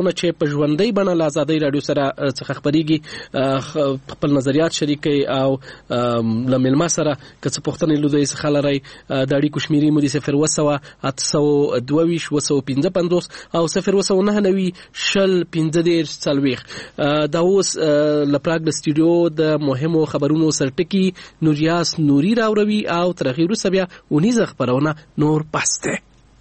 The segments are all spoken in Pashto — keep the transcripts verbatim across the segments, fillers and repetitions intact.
خبرونه چې په ژوندۍ بڼه له آزادۍ رادیو سره څخه خبريږي خپل نظریات شریکي او له ملما سره که څه پوښتنې لودي څخه لري د اړیکو شمیرې مو د صفر وسوه اته سوه دوه ویشت وسوه پنځه پنځوس او صفر وسوه نهه نوي شل پنځه دېرش څلوېښت. دا اوس له پراګ د سټوډیو د مهمو خبرونو سرټکی نوریاس نوري راوروي او تر هغې وروسته بیا اونیزه خپرونه نور پس ده.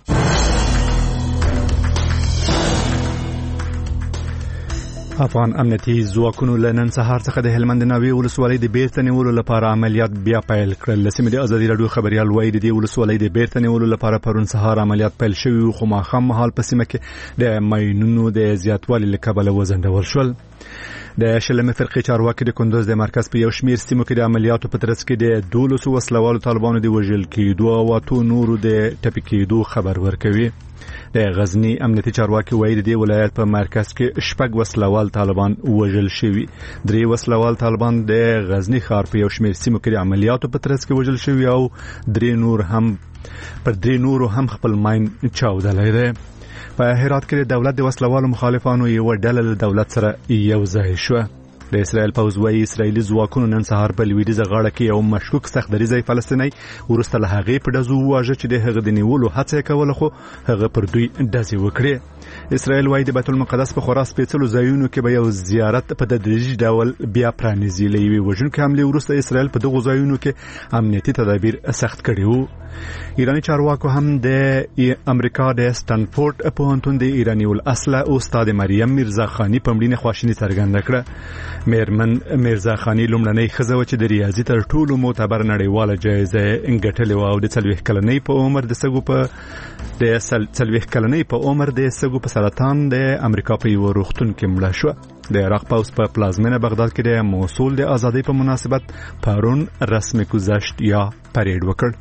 افغان امنیتي ځواکونو له نن سهار څخه د هلمند ناوې ولسوالۍ د بیرته نیولو لپاره عملیات بیا پیل کړل. له سیمې د ازادي راډیو خبریال وایي د دې ولسوالۍ د بیرته نیولو لپاره پرون سهار عملیات پیل شوي وو، خو ماښام مهال په سیمه کې د ماینونو د زیاتوالي له کبله وځنډول شول. د شلمې فرقې چارواکي د کندوز د مرکز په یو شمیر سیمو کې د عملیاتو په ترڅ کې د دولسو وسلوالو طالبانو د وژل کېدو او اتو نورو د ټپي کېدو خبر ورکوي. د غزنی امنیتي چارواکي وایي د دې ولایت په مرکز کې شپږ وسلوال طالبان وژل شوي. درې وسلوال طالبان د غزنی ښار په یو شمیر سیمو کې د عملیاتو په ترڅ کې وژل شوي او درې نور هم پر درې نورو هم خپل ماین چاودلی دی. په هرات کې د دولت د وسلوالو مخالفانو یو ډله له دولت سره یو ځای شوه. د اسرائیل پوځ وایي اسرائیلي ځواکونو نن سهار په لویدیځه غاړه کې یو مشکوک سختدریځی فلسطینی وروسته له هغې په ډزو وواژه چې د هغه د نیولو هڅه یې کوله، خو هغه پر دوی ډزې وکړې. اسرائیل وایي د بیت المقدس په خورا سپېڅلو ځایونو کې به یو زیارت په تدریجي ډول بیا پرانیزي. له یوې وژونکې حملې وروسته اسرائیل په دغو ځایونو کې امنیتي تدابیر سخت کړي وو. ایرانی چارواکو هم د امریکا د سټنفورد پوهنتون د ایرانی الاصله استاد مریم میرزا خانی په مړینه خواشیني څرګنده کړه. میرمن میرزا خانی لومړنۍ ښځه وه چې د ریاضي تر ټولو معتبر نړیواله جایزه ګټلې وه او د څلوېښت کلنۍ په عمر د سږو په د څلوېښت کلنۍ په عمر د سږو په سرطان د امریکا په یوه روغتون کې مړه شوه. د عراق پوځ په پلازمینه بغداد کې د موصول د ازادۍ په مناسبت پرون رسمي گذشت یا پریډ وکړ.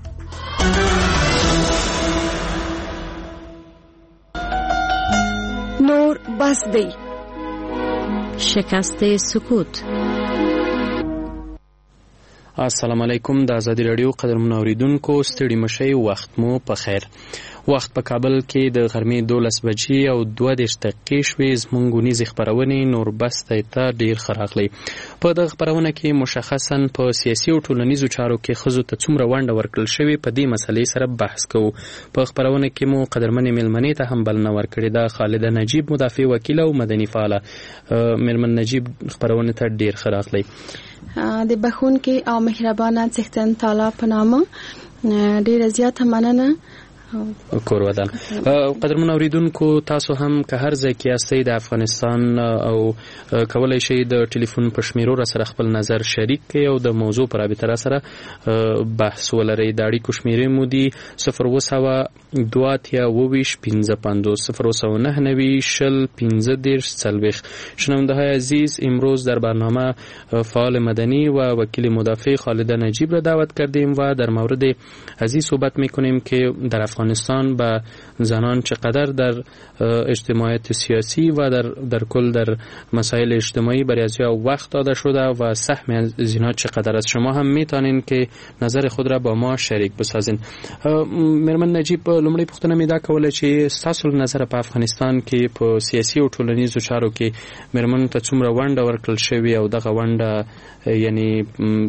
نور بس دی شکست سکوت. السلام علیکم. د ازادي راډیو قدرمن اوریدونکو ستړي مشئ، وخت مو په خیر. وخت په کابل کې د غرمې دولس بجې او دوه دېرش دقیقې شوې. زموږ ونیزې خپرونې نور بس ته ډېر ښه راغلی. په دغه خپرونه کې مشخصا په سیاسي او ټولنیزو چارو کې ښځو ته څومره ونډه ورکړل شوې په دې مسلې سره بحث کوو. په خپرونه کې مو قدرمنې مېلمنې ته هم بلنه ورکړې ده، خالده نجیب مدافع وکیله او مدني فعاله. مېرمن نجیب خپرونه ته ډېر ښه راغلی. د بخښونکي او مهربانه څښتن تعالی په نامه ډېره زیاته مننه. کور ودان. قدرمن اوریدونکو تاسو هم که هر ځای کې یاستئ د افغانستان او کولای شئ د ټلیفون په شمیرو را سره خپل نظر شریک کړئ او د موضوع پر رابطه را سره بحث ولرئ. د اړیکو شمیرې مو دي صفر اووه سوه دوه اتیا اووه ویشت پنځه پنځوس صفر اووه سوه نهه نوي شل پنځه دېرش څلوېښت. شنونده‌های عزیز، امروز در برنامه فعال مدنی و وکیل مدافع خالده نجیب را دعوت کردیم و در مورد از این صحبت می‌کنیم که در افغانستان به زنان چقدر در اجتماعیت سیاسی و در در کل در مسائل اجتماعی برای از وقت داده شده و سهم از اینا چقدر است. شما هم میتونین که نظر خود را با ما شریک بسازین. مېرمن نجیب، لومړی پوښتنه مې دا کوله چې ستاسو نظر په افغانستان کې په سیاسي او ټولنیزو چارو کې مېرمنو ته څومره ونډه ورکړل شوې او دغه ونډه یعنی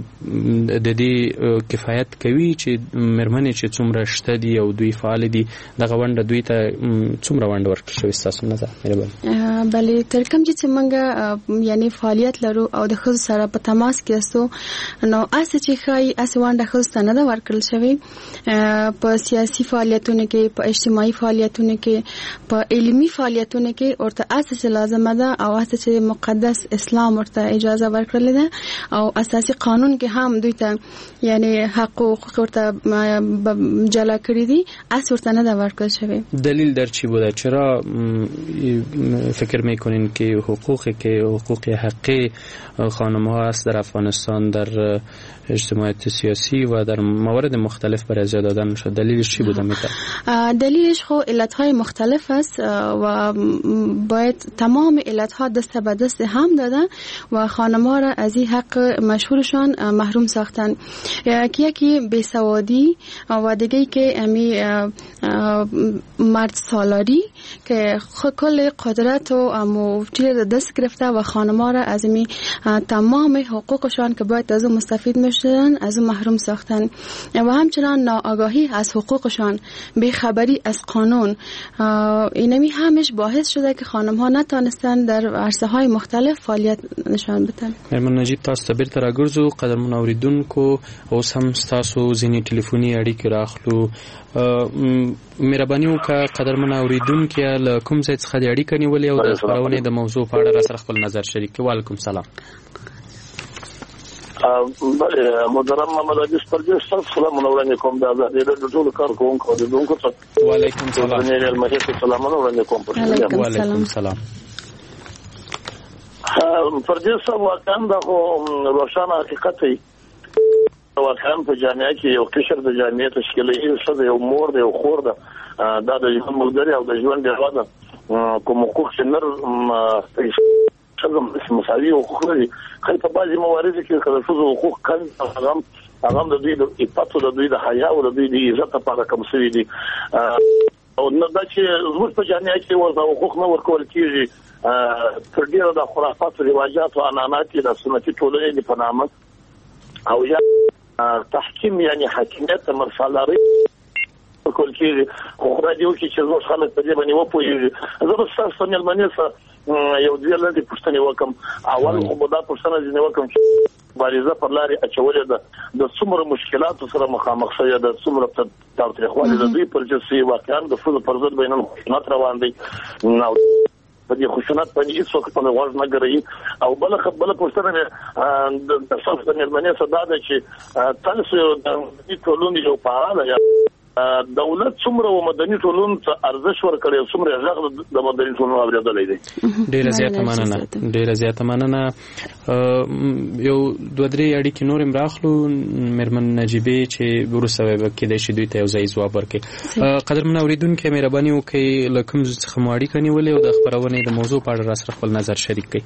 د دې کفایت کوي چې مېرمنې چې څومره شته دي او دوی فعال دي، دغه ونډه دوی ته څومره ونډه ورکړل شوې ستاسو نظر؟ بلې تر کوم چې موږ یعنی فعالیت لرو او د ښځو سره په تماس کې یاستو، نو اسې چې ښایي اسې ونډه ښځو ته نه ده ورکړل شوې. په سیاسي فعالیتونو کې، په اجتماعي فعالیتونو کې، په علمي فعالیتونو کې ورته اسې چې لازمه ده او اسې چې مقدس اسلام ورته اجازه ورکړلې ده او اساسي قانون کې هم دوی ته یعنی حق او حقوق ورته جلا کړی دي، اسې ورته نه ده ورکړل شوې. دلیل در چی بوده؟ چرا فکر میکنین که حقوقی که حقوق حقی خانم ها است در افغانستان در اجتماعیت سیاسی و در موارد مختلف برای ازیا دادن شد؟ دلیلش چی بوده میتونه؟ دلیلش خو علتهای مختلف است و باید تمام علتها دست به دست هم دادن و خانم ها را از این حق مشهورشان محروم ساختن. یکی یکی بیسوادی و دیگه که امی مرد سالاری که کل قدرت و موتیر دست گرفته و خانم‌ها را از می تمام حقوقشان که باید از اون مستفید میشدن از اون محروم ساختن و همچنان ناآگاهی از حقوقشان، بیخبری از قانون، اینمی همش باعث شده که خانم‌ها نتونستن در عرصه‌های مختلف فعالیت نشان بدن. مرمن نجیب تاسو ته بیرته راګرځو قدرمن اوریدونکو اوس هم ستاسو ځینې ټلیفوني اړیکې راخلو. مهرباني وکړه قدرمن اوریدونکو له کوم ځای څخه د اړیکه نیولې او د خبرونې د موضوع په اړه را سره خپل نظر شریک کړئ. وعلیکم سلام. بله محترم محمد عزیز پردیس صاحب سلامونه وړاندې کوم د آزادۍ راډیو ټولو کارکوونکو اوریدونکو ته. وعلیکم سلام. سلامونه وړاندې کوم. وعلیکم سلام. پردیس صاحب واقعا دا خو روښانه حقیقت دی. واقعا په جامعه کې یو قشر د جامعه تشکیلوي څه د یو مور د یو خور ده دا د ژوند ملګری او د ژوند ډیوه ده کوم حقوق چې نر څنګه مساوي حقوق لري. خو په بعضي مواردو کې کله څه حقوق کم هغه هغه د دوی د عفت د دوی د حیا او د دوی د عزت لپاره کوم څه دي او نو دا چې زموږ په جامعه کې ورته حقوق نه ورکول کیږي تر ډیره د خرافات او رواجات او عنعنات د سنتي ټولنې په نامه او یا تحکیم یعنی حاکمیت مرسالاري کول کیږي. خو راډیو کې چې زموږ خلک په دې باندې وپوهیږي. زه به تاسو نه ملمنې سره یو ځل لږه پوښتنه وکم. اول خو به دا پوښتنه ځنې وکم چې مبارزه پر لارې اچولې ده د څومره مشکلاتو سره مخامخ شوی ده، څومره تاوتریخوالی د دوی پر جسي واقعا د ښځو پر ضد بینن خشونت روان دی نو په دې خشونت باندې هیڅوک په غوږ نه ګرځي. او بل خبره پوښتنه د تاسو د ملمنې سره دا ده چې تاسو د ټولنې یو فعال یا دولت څومره و مدني ټولنو ته ارزښ ورکړي او څومره غږ د مدني ټولنو اوریدلې دي. ډیره زیاته مننه ډیره زیاته مننه. یو دوه درې اړیکې نور هم راخلو مرمن نجیبې چې وروسته به کېدای شي دوی ته یو ځای ځواب ورکړي. قدرمن اوریدونکو مهرباني وکړئ له کوم څخه مو اړیکه نیولې او د خبرونې د موضوع په اړه را سره خپل نظر شریک کړئ.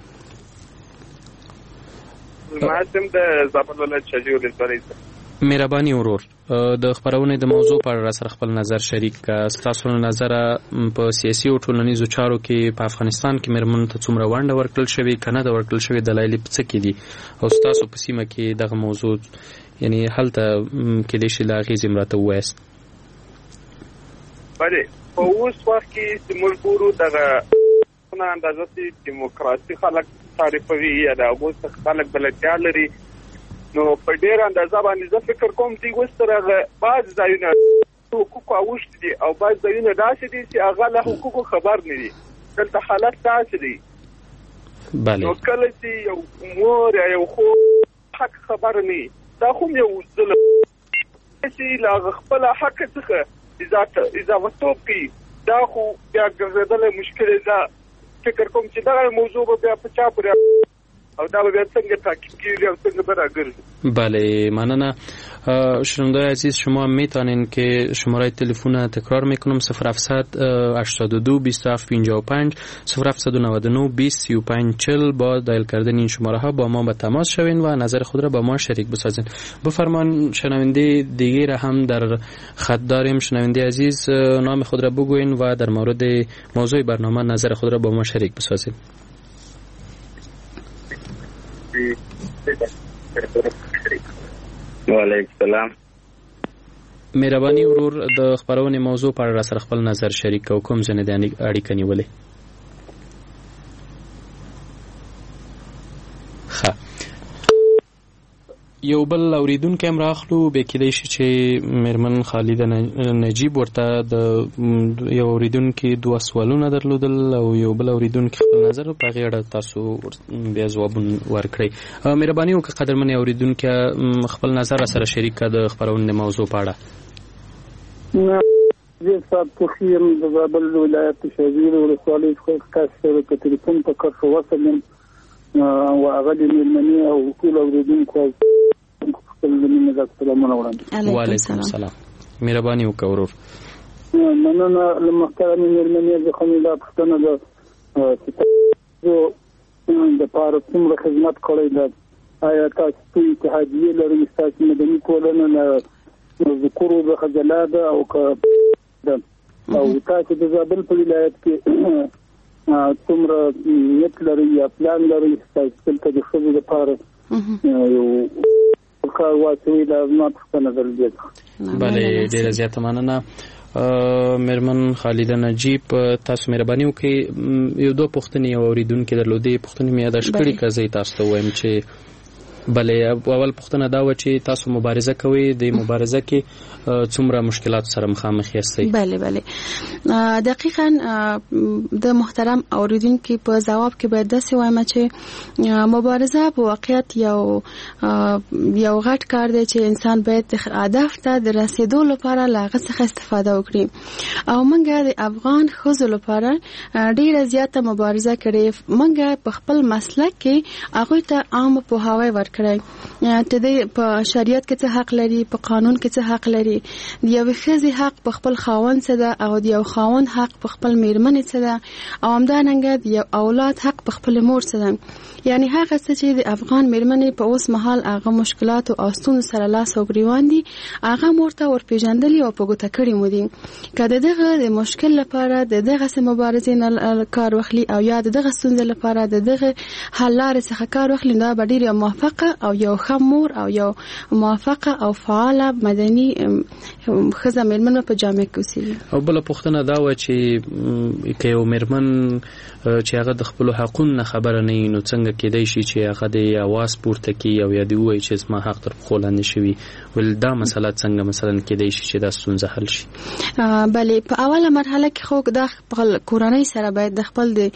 ما سم د زابل ولایت شجیع ولسوالۍ مهرباني ورور د خبرونې د موضوع په اړه سره خپل نظر شریک کړه. ستاسو نظر په سیاسي او ټولنیزو چارو کې په افغانستان کې مرمنو ته څومره ونډه ورکړل شوې کنه د ورکړل شوې دلایل څه کې دي او ستاسو په سیمه کې دغه موضوع یعنی هلته کې د شي لا غیزم راته وایست. بله په اوس وخت کې چې موږ ګورو دغه نه اندازه چې دیموکراسي خلک تعریفوي یا د هغو څخه خلک بلدتیا لري نو په ډېر اندازه باندې زه فکر کوم چې اوس تر هغه بعض ځایونه حقوقو اوښتي دي او بعض ځایونه داسې دي چې هغه له حقوقو خبر نه دي. دلته حالت داسې دی نو کله چې یو مور یا یو خور حق خبر نه دا خو یو ظلم چې له خپله حق څخه اضافتوب کوي دا خو بیا ګرځېدلی مشکل ده. فکر کوم چې دغه موضوع به بیا په چا پورې او دا به څنګه تحقیق کیږي او څنګه به راګرځي. بله مننه. شنوندای عزیز شما میتونین که شماره تلفن تکرار میکنم صفر هفتصد هشتاد و دو بیست و هفت پنجاه و پنج صفر هفتصد و نود و نه بیست سی و پنج چهل با دایل کردن این شماره ها با ما به تماس شوین و نظر خود را با ما شریک بسازین. بفرمان شنونده دیگه را هم در خط داریم. شنونده عزیز نام خود را بگوین و در مورد موضوع برنامه نظر خود را با ما شریک بسازین. وعلیکم السلام. مهرباني ورور د خبرونې موضوع په اړه سره خپل نظر شریک او کوم ځنه د اړیکه نیولې. ښه یو بل اوریدونکو هم راخلو به کېدای شي چې مرمن خالد نجیب ورته د یو اوریدونکو دوه سوالونه درلودل او یو بل اوریدونکو خپل نظر په غیړه تاسو بیا ځواب ورکړئ. مهرباني وکړئ قدرمن اوریدونکو خپل نظر سره شریک کړه د خبرونې موضوع په اړه. زه صاحب تخیم د زابل ولایت شجیع ولسوالۍ څخه تاسو ته ټلیفون په کار شو وسلم او هغه د ملمنې او ټول اوریدونکو وعلیکم السلام. مهرباني وکړه ورور. مننه له محترمې مېرمنې د خمیده پښتنه ده چې تاسو د پاره څومره خدمت کړی ده. آیا تاسو اتحادیې لرئ؟ تاسو مدني ټولنه له ذکرو د خجلا ده او که ده او تاسو د زابل په ولایت کې څومره نیت لري یا پلان لري چې د خپل لپاره یو کار واچوي دا ما په نظر دی. بله ډیره زیاته مننه میرمن خالده نجیب. تاسو مهرباني وکړئ یو دوه پوښتنې یو اوریدونکو درلودې پوښتنې مې یاد کړې که زه تاسو ته وایم چې بله اول پوښتنه دا و چې تاسو مبارزه کوئ د مبارزه کې څومره مشکلات سره مخامخ یاستئ؟ بله بله دقیقاً د محترم اوریدونکو په جواب کې باید داسې وایم چې مبارزه په واقعیت یو یو غټ کار دی چې انسان باید هدف ته د رسیدو لپاره له هغه څخه استفاده وکړي او موږ د افغان ښځو لپاره ډیره زیاته مبارزه کړې. موږ په خپل مسلک کې هغوی ته عام پوهاوی ورکړی ته د په شریعت کې څه حق لري، په قانون کې څه حق لري، د یو ښځې حق په خپل خاوند څه ده او د یو خاوند حق په خپل میرمنې څه ده او همدارنګه د یو اولاد حق په خپل مور څه ده. یعنی هغه څه چې د افغان میرمنې په اوس مهال هغه مشکلات او ستونزو سره لاس او ګریوان دي هغه مورته ورپېژندلي او په ګوته کړي مو دي. که د دغه د مشکل لپاره د دغه سه مبارزې نه کار واخلي او یا د دغه ستونزې لپاره د دغه حل لارې څخه کار واخلي دا به ډېره موفقه او یو ښه مور او یو موفقه او فعاله مدني ښځه میرمن په جامعه کې اوسېږي. او بله پوښتنه دا وه چې که یو میرمن چې هغه د خپلو حقونو نه خبره نه وي نو څنګه کېدای شي چې هغه د اواز پورته کړي او یا دې ووایي چې زما حق تر پښو لاندې شوي؟ ول دا مسله څنګه مثلا کېدای شي چې دا ستونزه حل شي؟ بله په اوله مرحله کې خو د خپل کورنۍ سره باید د خپل د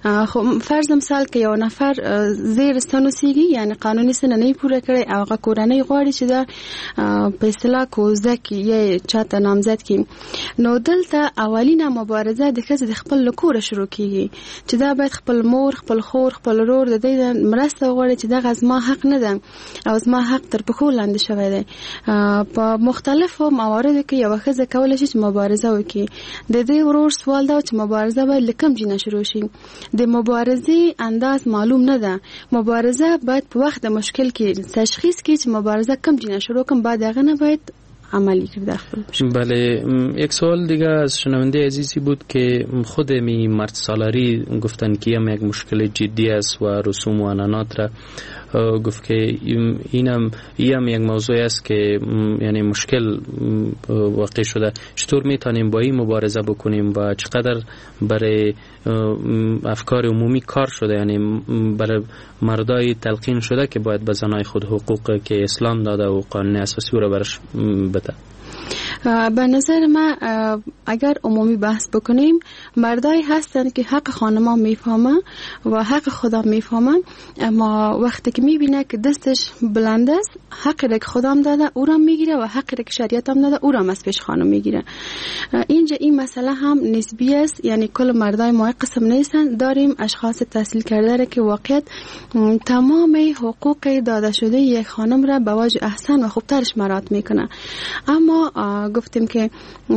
فرض مثال کې یو نفر زیر ستن اوسېږي یعنی قانوني سنه نه پوره کړي او هغه کورنۍ غواړي چې دا په اصطلاح کوزده کې یا چاته نامزد کړي نو دلته اولینه مبارزه د ښځې د خپل کور شروع کیږي چې دا باید خپل مور خپل خور خپل ورور د دې مرسته وغواړي چې دا زما حق نه ده او زما حق تر پښو لاندې شوی دی. په مختلفو مواردو کې یو ښځه کولی شي چې مبارزه وکړي. د دې ورور سوال دا چې مبارزه باید له کوم ځای شروع شي. د مبارزې انداز معلوم نه ده. مبارزه باید په وخت د مشکل کې تشخیص کړي چې مبارزه کوم ځای شروع کوم بعد هغه نه باید عملی کرده. بله یک سوال دیگه از شنونده عزیزی بود که خود می مرد سالاری گفتن که هم یک مشکل جدی است و رسوم و عنعنات را گفت که اینم اینم یک موضوع است که یعنی مشکل واقع شده. چطور میتونیم با این مبارزه بکنیم و چقدر برای افکار عمومی کار شده یعنی برای مردای تلقین شده که باید به زنای خود حقوق که اسلام داده و قانون اساسی رو برش بده؟ به نظر من اگر عمومی بحث بکنیم مردایی هستند که حق خانما میفهمن و حق خدا میفهمن اما وقتی که میبینه که دستش بلند است حقی را که خدام داده او را میگیره و حقی را که شریعت هم داده او را از پیش خانم میگیره. اینجا این مسئله هم نسبی است یعنی کل مردای ما قسم نیستن. داریم اشخاص تحصیل کرده را که واقعیت تمام حقوق داده شده یک خانم را به وجه احسن و خوبترش مراعات میکنه. اما گفتیم که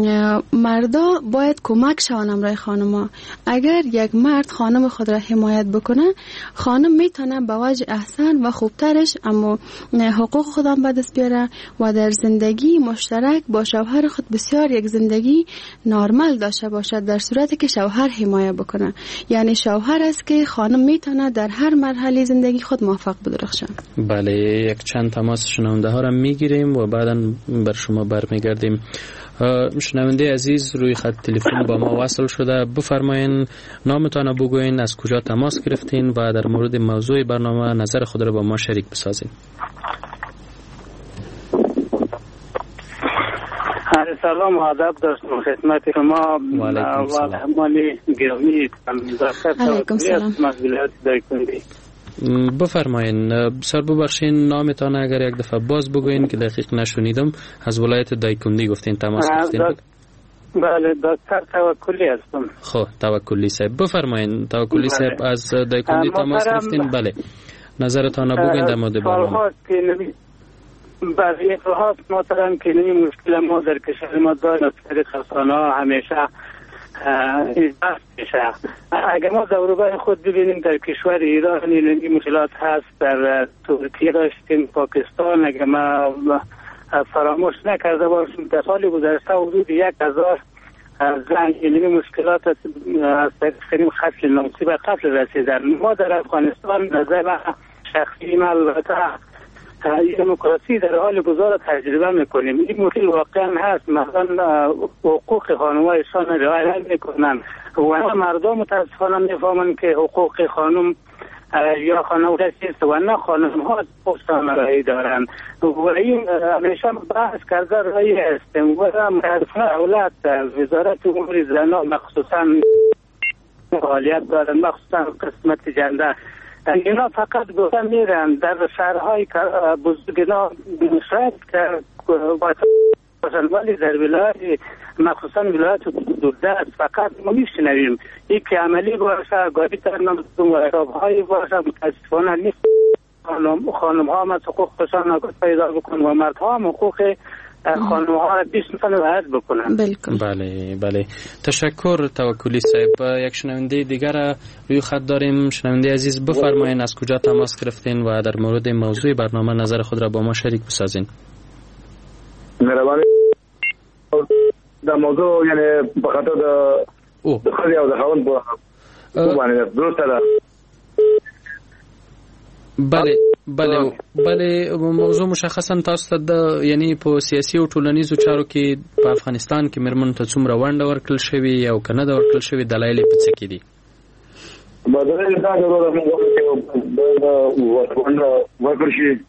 مردا باید کمک شوند امرای خانما. اگر یک مرد خانم خود را حمایت بکنه خانم میتونه به وجه احسن و خوبترش اما حقوق خودم به دست بیاره و در زندگی مشترک با شوهر خود بسیار یک زندگی نرمال داشته باشد در صورتی که شوهر حمایت بکنه. یعنی شوهر است که خانم میتونه در هر مرحله زندگی خود موفق بدرخشه. بله یک چند تماس شنونده ها را میگیریم و بعدا بر شما برمیگردیم. شنونده عزیز روی خط تلفن با ما وصل شده. بفرمایین نامتان بگوین، از کجا تماس گرفتین و در مورد موضوع برنامه نظر خود را با ما شریک بسازین. سلام و ادب داشتم خدمت شما و همانی گرامی علیکم سلام. مسئولیت دایکندی. بفرمایین بسیار ببخشین نامتان اگر یک دفعه باز بگوین که دقیق نشونیدم. از ولایت دایکندی گفتین تماس گرفتین؟ بله دکتر توکلی هستم. خب توکلی صاحب بفرمایین. توکلی صاحب از دایکندی تماس گرفتین. بله نظرتان بگوین در مورد برنامه. برای فراحات محترم که این مشکل ما در کشور ما داریم از خرسانه ها همیشه بحث میشه. اگر ما دوربر خود ببینیم در کشور ایران این مشکلات هست، در ترکیه داشتیم، پاکستان اگر ما فراموش نکرده باشیم در سال گذشته حدود یک هزار زنگ علمی مشکلات از طریق قتل ناموسی به قتل رسیدن. ما در افغانستان نظر شخصی ما البته دموکراسی در حال گذار تجربه میکنیم. این مشکل واقعا هست، مثلا حقوق خانم‌هایشان رعایت نمیکنن و مردم متاسفانه میفهمن که حقوق خانم یا خانم رسیست و نه خانم ها پستان رایی دارن و این همیشه بحث کرده رایی هستیم و مرفع اولاد وزارت امور زنان مخصوصا فعالیت دارن، مخصوصا قسمت جنده. اینا فقط گفتن میرن در شهرهای بزرگنا بنشاید که باشن، ولی در ولایت مخصوصا ولایت دوردست فقط ما میشنویم این که عملی باشه، گاهی ترنم و اعرابهایی باشه. متاسفانه نیست خانم ها هم از حقوقشان نگاه پیدا بکن و مرد ها هم حقوق خانم ها را بیش مثلا رعایت بکنن. بله بله، تشکر توکلی صاحب. یک شنونده دیگر روی خط داریم. شنونده عزیز بفرمایید از کجا تماس گرفتین و در مورد موضوع برنامه نظر خود را با ما شریک بسازین. مهربانی در موضوع یعنی به خاطر د خلی او د خاوند په باندې درسته ده. بله بله بله، موضوع مشخصا تاسو ته د یعنی په سیاسي او ټولنیزو چارو کې په افغانستان کې مرمن ته څومره ونډه ورکړل شوې او کنه دا ورکړل شوې دلایل په څه کې دي؟ بدل دا ضرورت موږ ته د ونډه ورکړل شي.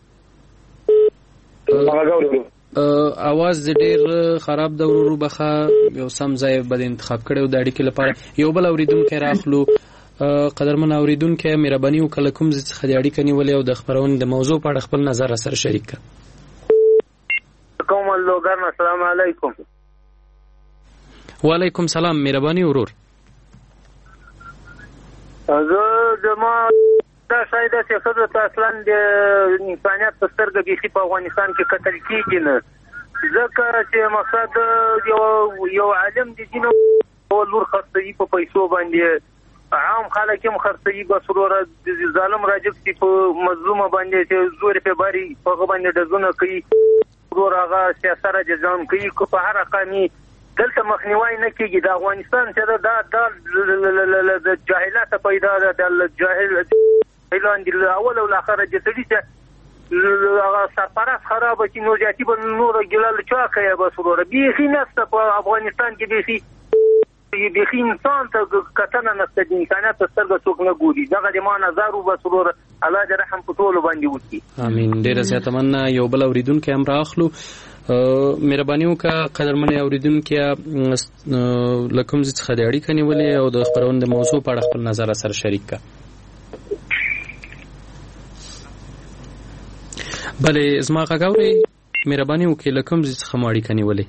هغه اواز ډیر خراب د ورورو بخه یو سم ځای بد انتخاب کړو د اړیکې لپاره. یو بل اوریدونکو راخلو. قدرمن اوریدونکو مهرباني وکړه کوم څه د اړیکې نیولې او د خبرونې د موضوع په اړه خپل نظر سره شریک کړه. کوم لوګر السلام علیکم. وعلیکم سلام مهرباني ورور. زه د ما دا شاید چې خزه اصلا د انسانیت په سترګه کې په افغانستان کې قتل کیږي نه، ځکه چې مقصد یو یو عالم د دین او لور خرڅي په پیسو باندې عام خلک هم خرڅي په سرور ظالم راجب چې په مظلومه باندې چې زور په باري په باندې دزونه کوي ورور هغه سیاست را جزام کوي کو په هر قانوني دلته مخنیوي نه کیږي. د افغانستان چې دا د جاهلیت پیدا ده، د جاهل اعلان دی اول او اخر جتړي چې هغه سرپرست خراب کی نو جاتی بل نور ګلال چا کوي بس ورو بيخي نفسه په افغانستان کې بيخي بيخي انسان ته کتنه نفسه د انسانیت سترګه څوک نه ګوري. دغه د ما نظر وبس ورو الله دې رحم په ټول باندې وکړي. امين. ډیره زیاته مننه. یو بل اوریدونکو هم راخلو. مهرباني وکړه قدرمن اوریدونکو لکم زت خدای اړیکه نیولې او د خبرونې د موضوع په اړه خپل نظر سره شریک کړه. بله زما غاوري مهرباني وکړئ لکم زت خماړي کني ولې.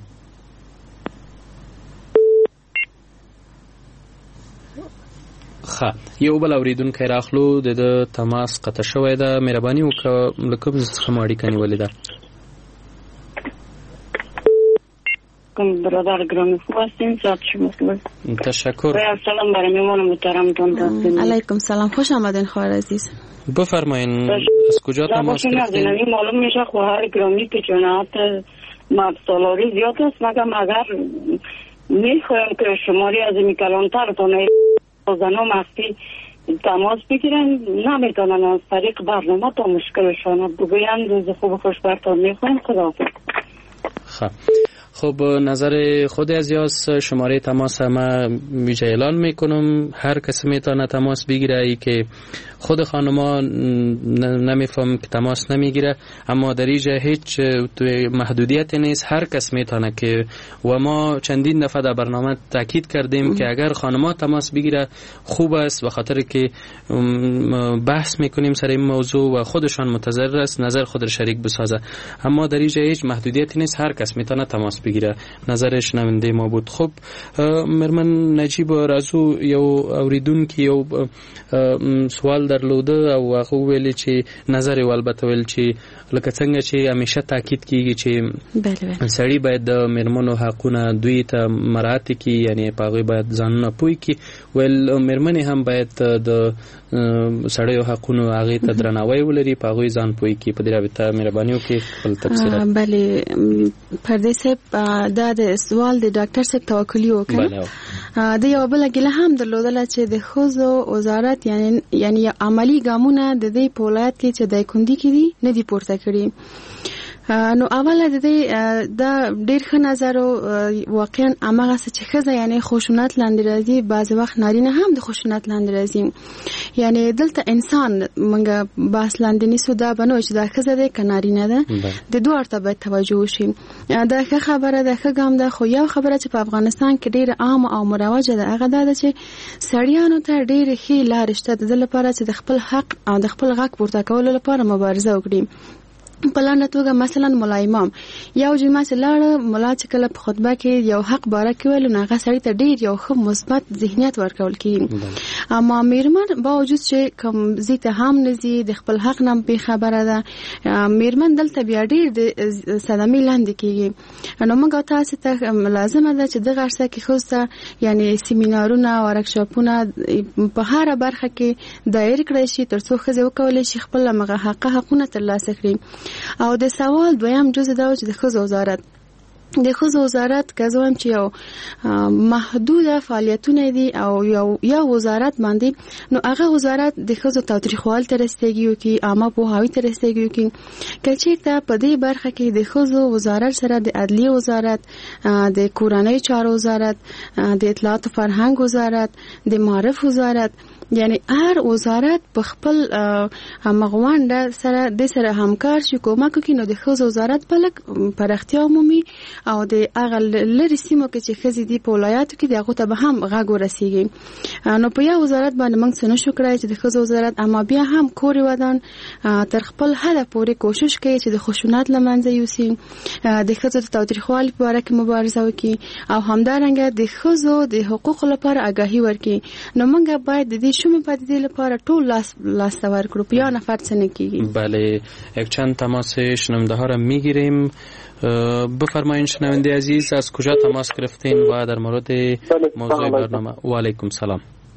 ښه یو بل اوریدونکو راخلو د تماس قطع شوی ده. مهرباني وکړه لکم زت خماړي کني ولې ده. کوم برادر ګرام خواستین سات شما. تشکر. سلام برای میمون محترم تون. علیکم سلام، خوش آمدین خواهر عزیز. بفرمایین از کجا تماس گرفتین؟ معلوم میشه خواهر گرامی که جنایت مرد سالاری زیاد است، مگم اگر میخوایم که شماری از این کلانتر تانه زنان مخفی تماس بگیرن نمیتونن از طریق برنامه تا مشکلشان بگوین. روز خوب خوشبختان میخوایم. خداحافظ. خب خب نظر خود عزیز شماره تماس ما ویژه اعلان میکنم. هر کسی میتونه تماس بگیره. ای که خود خانما نمیفهم که تماس نمیگیره، اما در اینجا هیچ محدودیت نیست، هر کس میتونه که و ما چندین دفعه در برنامه تاکید کردیم که اگر خانما تماس بگیره خوب است، به خاطر که بحث میکنیم سر این موضوع و خودشان متضرر است نظر خود شریک بسازه. اما در اینجا هیچ محدودیت نیست، هر کس میتونه تماس بگیره. نظرش نمنده ما بود. خب مرمن نجیب رازو یو اوریدون که یو سوال درلوده او هغه ویل چې نظر یې البته ویل چې لکه څنګه چې همیشه تاکید کیږي چې بله سړی باید د میرمنو حقونه دوی ته مراعات کړي، یعنی په هغوی باید ځانونه پوه کړي. ویل میرمنې هم باید د سړیو حقونو هغې ته درناوی ولري، په هغوی ځان پوه کړي. په دې رابطه مهرباني وکړئ خپل تفصیلات. بله پردې صاحب دا د سوال د ډاکټر صاحب توکلي وکړه. د یو بل ګله هم درلودله چې د ښځو وزارت یعنی یعنی عملی ګامونه د دې په ولایت کې چې د کندي کې دي نه دي پورته کړي. نو اوله د دې دا ډېر ښه نظر واقعا هغه څه چې ښځه یعنی خشونت لاندې راځي، بعض وخت نارینه هم د خشونت لاندې راځي. یعنی دلته انسان منګه بحث لاندې نیسو دا بنو چې دا ښځه ده که نارینه ده، د دوه ته باید توجه وشي. دا ښه خبره ده، ښه ګام ده. خو یو خبره چې په افغانستان کې ډېره عامه او مروجه ده هغه دا ده چې سړیانو ته ډېرې ښې لارې شته د دې لپاره چې د خپل حق او د خپل غږ پورته کولو لپاره مبارزه وکړي. په لاندې توګه مثلا مولا امام یو جمعه چې لاړه، مولا چې کله په خطبه کې یو حق باره کې ویل نو هغه سړی ته ډېر یو ښه مثبت ذهنیت ورکول کېږي. اما میرمن باوجود چې کوم ځای ته هم نه ځي، د خپل حق نه بې خبره ده، میرمن دلته بیا ډېر د صدمې لاندې کېږي. نو موږ تاسو ته لازمه ده چې دغه عرصه کې ښځو ته یعنې سیمینارونه ورکشاپونه په هره برخه کې دایر کړی شي تر څو ښځې وکولی شي خپل همغه حقه حقونه ترلاسه کړي. او د سوال دویم جزء دا چې د ښځو وزارت د ښځو وزارت که زه وایم چې یو محدوده فعالیتونه دي او یو یو وزارت باندې، نو هغه وزارت د ښځو تاوتریخوالي ته رسېږي وکړي، عامه پوهاوي ته رسېږي وکړي. که چېرته په دې برخه کې د ښځو وزارت سره د عدلیې وزارت، د کورنۍ چارو وزارت، د اطلاعات او فرهنګ وزارت، د معارف وزارت، یعنی هر وزارت په خپل مغوانډه سره د سره همکار شي کومک کوي، نو د ښځو وزارت په لک پراختیا عمومي او د هغه لري سیمو کې چې ښځې دي په ولایاتو کې د هغو ته به هم غږ ورسیږي. نو په یو وزارت باندې موږ څه نشو کړی چې د ښځو وزارت، اما بیا هم کور ودان تر خپل حده پورې کوشش کوي چې د خشونت له منځه یوسي، د ښځو د تاوتریخوالي په باره کې مبارزه وکړي او همدارنګه د ښځو د حقوقو لپاره آگاهي ورکړي. نو موږ باید د دې شومې پدیدې لپاره ټول لاس لاس ورکړو، بیا نفر څه نه کیږي. بله، یک چند تماس شنونده ها را میگیریم. بفرمایید شنونده عزیز از کجا تماس گرفتین و در مورد موضوع برنامه؟ و علیکم سلام.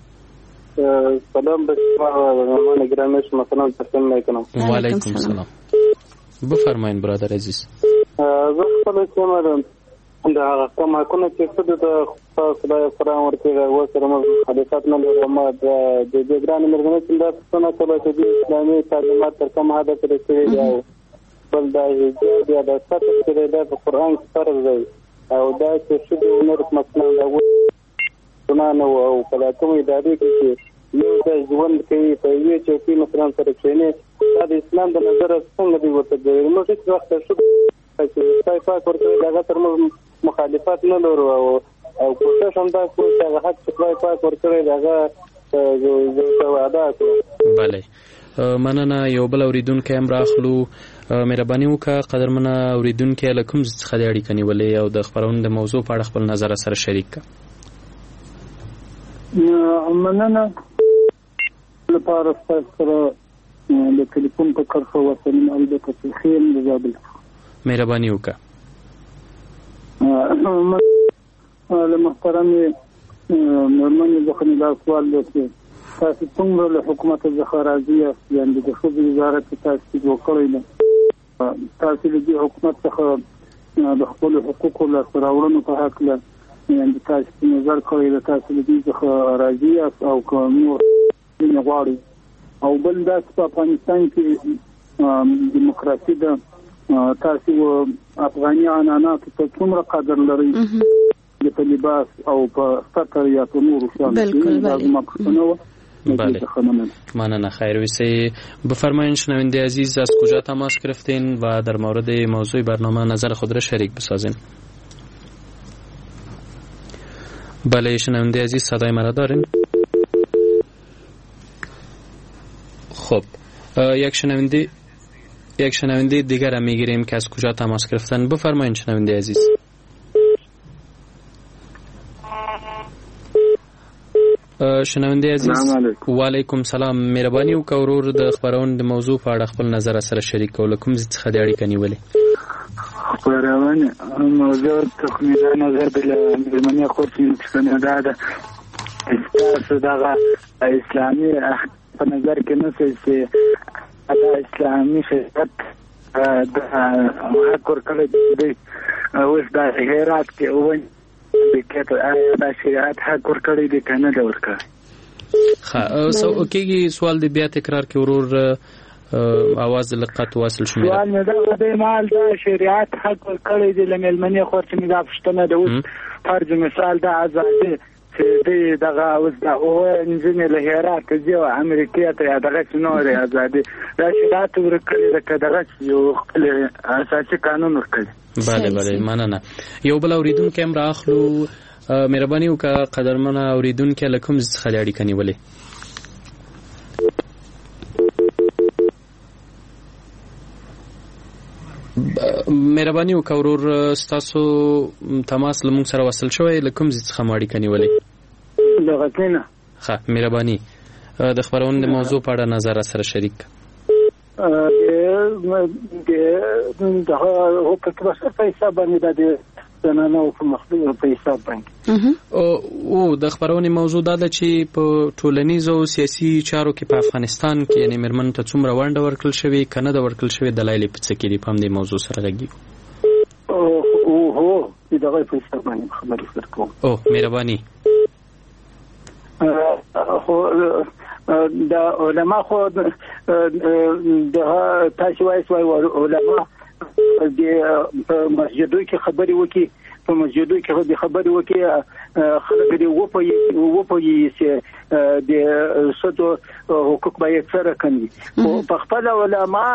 سلام به شما مهمان گرامی شما، سلام تقدیم میکنم. و علیکم سلام. بفرمایید برادر عزیز. زه خپل کوم د هغه کوم حقونه چې څه د خدای سره ورته و سره مخالفت نه لرم. د د ګران مرګنه چې دا څنګه کله چې د اسلامي تعلیمات تر کوم حد پورې رسیدي دی، بل دا چې د اساس کې د قرآن فرض دی او دا چې څه د عمر مثلا دا ونه نو او په کوم ادارې کې چې یو د ژوند کې په یوه چوکۍ مثلا سره کېنه، دا د اسلام د نظر څنګه دی ورته دی. نو هیڅ وخت څه چې پای پای ورته دا تر مخالفت نه لرو او او کوشش هم دا کوي چې هغه حق چې پای پای ورته داغه جو ادا کړو. بله، مننه. یو بل اوریدونکو هم راخلو. مهرباني وکړه قدرمنه اوریدونکو له کوم څخه د اړیکې نیولې او د خبرونې د موضوع په اړه خپل نظر سره شریک کړه. مننه. لپاره سره د ټلیفون په کرښه وسلم البته په خیر د زابل. مهرباني وکړه. له محترم نورمن ځخنه دا سوال دی، تاسو څنګه له حکومت څخه راضي یاست؟ یعنی د ښځو وزارت تاسو وکړی نه، تاسو د حکومت څخه د خپل حقوقو لاسته راوړنو په حق له یعنی تاسو نظر کوي د تاسو د دې څخه راضي یاست او کوم نه غواړي؟ او بل دا په افغانستان کې دیموکراسي ده، تاسو افغاني عنعنات ته څومره قدر لري د لباس او په ستر یا په نورو شیانو؟ بله، ماننه. خیر ویسی. بفرمایید شنونده عزیز از کجا تماس گرفتین و در مورد موضوع برنامه نظر خود را شریک بسازین. بله شنونده عزیز، صدای مرا دارین؟ خب یک شنونده یک شنونده دیگر را میگیریم که از کجا تماس گرفتن. بفرمایید شنونده عزیز. شنونده عزیز وعلیکم سلام مهرباني وکړئ ورور د خبرونې د موضوع په اړه خپل نظر سره شریک کول کوم څه د اړیکې نیولې خبرونه موضوع تخمیره نظر بل ملمنه خورتي څنګه دا ده تاسو دا اسلامي په نظر کې نه چې دا اسلامي شریعت د حکور کله دی اوس دا هرات کې وایي چې دا شریعت حکور کړی دی کنه دا ورکړي ها سو کېږي سوال دی بیا تکرار کې ورور اواز لقط واصل شو سوال نه دا د مال دا شریعت حکور کړی دی لملمنه خورتي نه دا پښتنه د اوس فرض مثال دا آزادي چې دغه اوس دا او انجینر له هرات ځو امریکا ته دغه نور آزادي دا شریعت ورکړي دغه یو خپل اساسي قانون ورکړي بله بله مننه یو بل اوریدونکو هم راخلو مهرباني وکړه قدرمنه اوریدونکو لکم څخه اړیکه نیولې مهرباني وکړه ورور ستاسو تماس لمون سره وصل شوی لکم څخه اړیکه نیولې دغه کنه ښه مهرباني د خبرونې موضوع په اړه نظر سره شریک ا د د هغه په څه په حساب باندې د نه نو په مخدوم په حساب باندې او د خبرونې موضوع دا ده چې په ټولنیزو او سیاسي چارو کې په افغانستان کې یعنی مرمن ته څومره ونډه ورکړل شوی کنه د ورکړل شوی دلایل په څه کې دي په دې موضوع سره غږی او هو دغه په حساب باندې خبرې وکړو او مهرباني خو دا علماء خو د تاسو وایي علماء د مسجدو کې خبرې وکي په مسجدو کې د خبرې وکي خلک دی و په و په یې د سودو حقوق باید سره کوي او په خپل علماء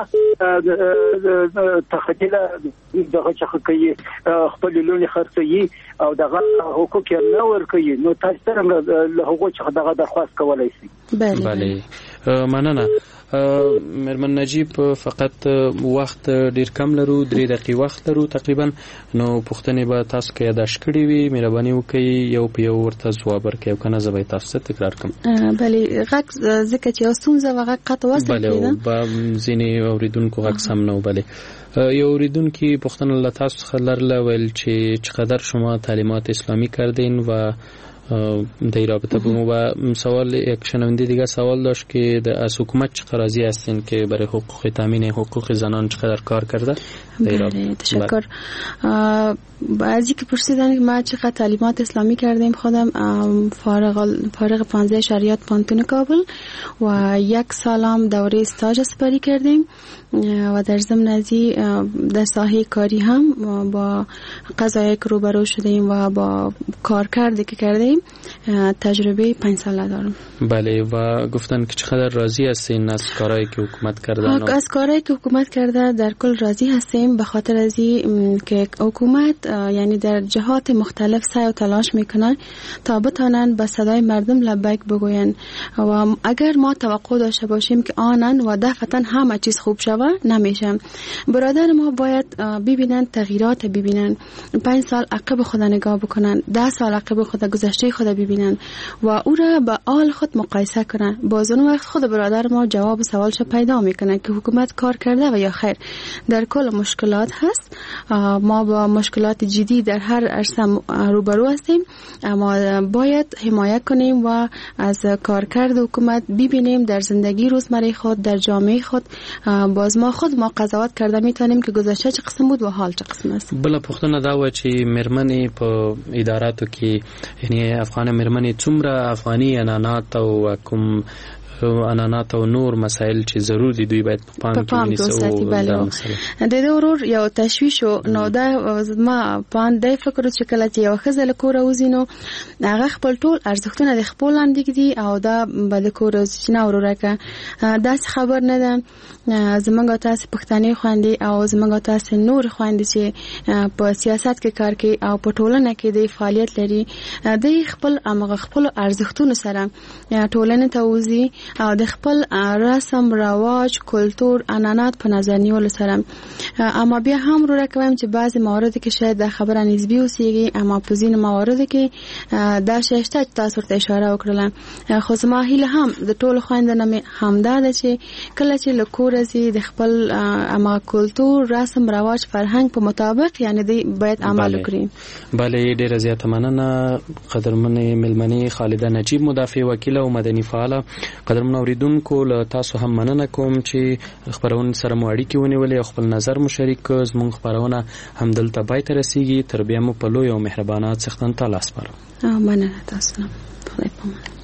تخیل دغه چې کوي خپل لونی خرڅي او دغه حقوق یې نه ورکوي نو تاسو څنګه له هغه چې دغه درخواست کولای شي بله مننه مرمن نجیب فقط وخت ډیر کم لرو درې دقیقې وخت لرو تقریبا نو پوښتنې به تاسو کې یاداښت کړې وي مهرباني وکړئ یو په یو ورته ځواب ورکړئ او کنه زه به تاسو ته تکرار کوم بله غږ ځکه چې ستونزه وغه قطع وصل بله با ځینې اوریدونکو غږ سم نه بله یو اوریدونکو پوښتنه له تاسو څخه لرله ویل چې چقدر شما تعلیمات اسلامی کردین و در رابطه با ما سوال یک شنونده دیگه سوال داشت که از حکومت چقدر راضی هستین که برای حقوق تامین حقوق زنان چقدر کار کرده؟ بله تشکر. بعضی که پرسیدن ما چقدر تعلیمات اسلامی کردیم خودم فارغ فارغ پانزده شریعت پانتون کابل و یک سالم دوره استاج سپری کردیم و در ضمن ازی در ساحه کاری هم با قضایای که روبرو شدیم و با کارکردی که کردیم تجربه پنج ساله دارم. بله و گفتن که چقدر راضی هستین از کارهایی که حکومت کردن؟ از کارهایی که حکومت کرده در کل راضی هستیم به خاطر ازی که حکومت یعنی در جهات مختلف سعی و تلاش میکنن تا بتانن به صدای مردم لبیک بگوین و اگر ما توقع داشته باشیم که آنن و دفعتا همه چیز خوب شود نمیشه. برادر ما باید ببینن تغییرات ببینن پنج سال عقب خود نگاه بکنن ده سال عقب خود گذشته خود ببینن و او را با آل خود مقایسه کنن باز اون وقت خود برادر ما جواب سوالش پیدا میکنه که حکومت کار کرده و یا خیر. در کل مشکلات هست ما با مشکلات جدی در هر عرصه روبرو هستیم اما باید حمایت کنیم و از کارکرد حکومت ببینیم در زندگی روزمره خود در جامعه خود باز ما خود ما قضاوت کرده میتونیم که گذشته چه قسم بود و حال چه قسم است. بل پختنه دا و چې مرمنې په اداراتو کې یعنی افغان مرمنې څومره افغاني انانات او کوم انانات او نور مسائل چې ضرور دي دوی باید په پام کې ونیسو. د دې ورور یو تشویش نو دا ما پان د فکر چې کله چې یو خزل کور وزینو هغه خپل ټول ارزښتونه د خپل اندګ دي او دا بل کور چې نه ورورکه دا خبر نه ده زمونږ تاسو پښتني خويندې او زمونږ تاسو نور خويندې چې په سیاست کې کار کوي او په ټولنه کې د فعالیت لري د خپل امغه خپل ارزښتونو سره ټولنه ته وزي او د خپل رسم رواج کلتور عنعنات په نظر نیول سره. اما بیا هم رو راکوم چې بعضی موارد کې شاید د خبره نسبی اوسېږي، اما په ځینو موارد کې دا شته چې تاسو ته اشاره وکړه. خو زما هیله هم د ټولو خويندانو مې همدا ده چې کله چې له کوره زی د خپل اما کلتور رسم رواج فرهنګ په مطابق یعنی دی باید عمل وکړي. بله ډیره زیاته مننه قدرمنې ملمنې خالده نجیب، مدافع وکیل او مدني فعال. قدرمن اوریدونکو له تاسو هم مننه کوم چې خبرونه سره مو اړیکې ونیولې او خپل نظر مو شریک کړ. زموږ خبرونه هم دلته پای ته رسیږي. تر بیا مو په لوی او مهربانه څښتن تعالی سپارم. مننه تاسو. خدای پامان.